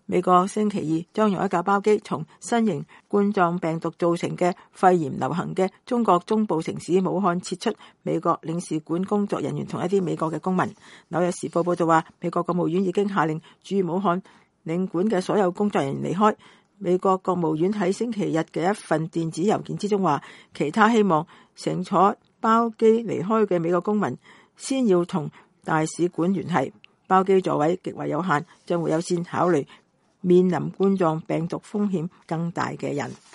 美國星期二將用一架包機從新型冠狀病毒造成嘅肺炎流行嘅中國中部城市武漢撤出美國領事館工作人員同一啲美國嘅公民。紐約時報報道話，美國國務院已經下令駐武漢領館嘅所有工作人員離開。美國國務院喺星期日嘅一份電子郵件之中話，其他希望乘坐包機離開嘅美國公民先要同大使館聯繫，包機座位極為有限，將會優先考慮面臨冠狀病毒風險更大嘅人。